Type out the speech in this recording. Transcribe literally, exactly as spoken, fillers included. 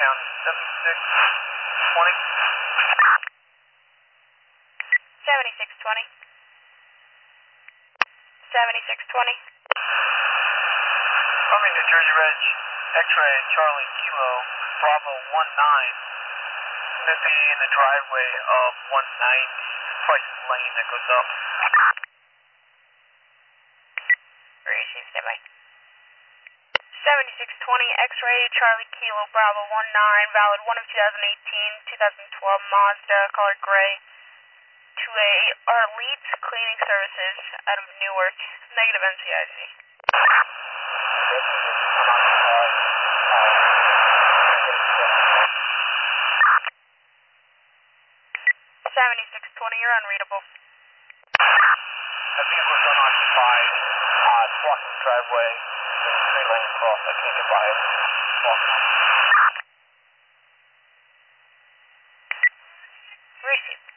County, seventy-six twenty. seventy-six twenty. seventy-six twenty. Army, New Jersey Reg, X-ray Charlie Kilo, Bravo one nine. Going to be in the driveway of one ninety, Price Lane that goes up. Receive, standby. seventy-six twenty, X-ray Charlie Kilo, Bravo one nine, valid one of twenty eighteen, twenty twelve Mazda, color gray, to a Arlete Cleaning Services out of Newark, negative N C I C. seventy-six twenty, you're unreadable. That vehicle is unoccupied, uh, it's blocking the driveway, there's a three lane cross, I can't get by it. Walking on. Received.